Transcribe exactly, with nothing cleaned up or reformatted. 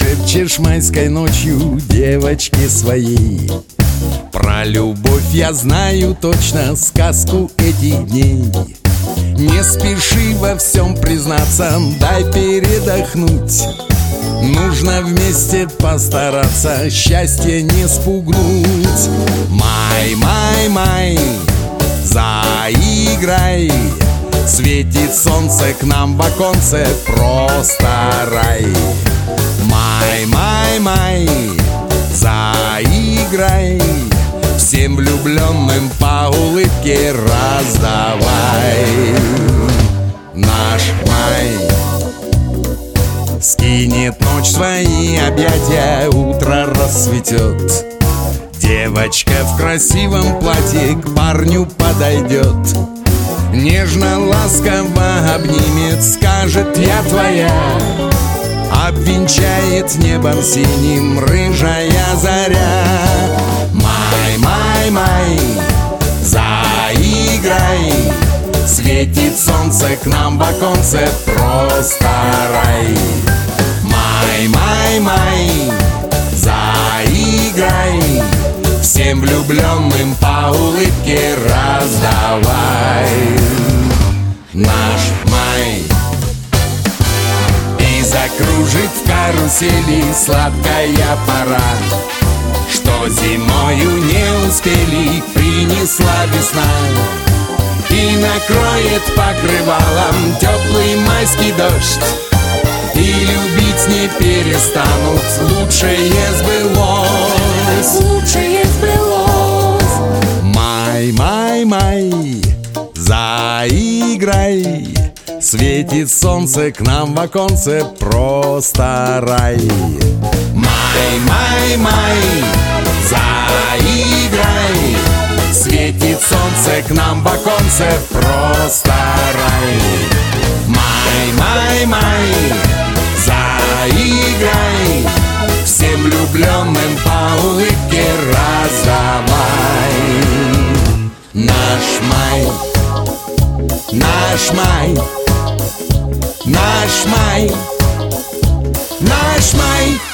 шепчешь майской ночью девочке своей. Про любовь я знаю точно сказку этих дней. Не спеши во всем признаться, дай передохнуть. Нужно вместе постараться счастье не спугнуть. Май, май, май, заиграй. Светит солнце к нам в оконце, просто рай. Май, май, май, заиграй. Всем влюбленным по улыбке раздавай. Наш май скинет ночь свои объятия, утро рассветет. Девочка в красивом платье к парню подойдет. Нежно, ласково обнимет, скажет: я твоя. Обвенчает небом синим рыжая заря. Май, май, май, заиграй. Светит солнце к нам в оконце, просто рай. Май, май, май, заиграй. Всем влюбленным по улыбке раздавай. Наш май и закружит в карусели сладкая пора. Что зимою не успели, принесла весна. И накроет покрывалом теплый майский дождь. И любить не перестанут, лучшее сбылось. Лучшее сбылось. Май, май, май, заиграй. Светит солнце к нам в оконце, просто рай. Май, май, май, заиграй. Светит солнце к нам в оконце, просто рай. Май, май, май, заиграй. Всем влюбленным по улыбке раздавай. Наш май, наш май, наш май, наш май.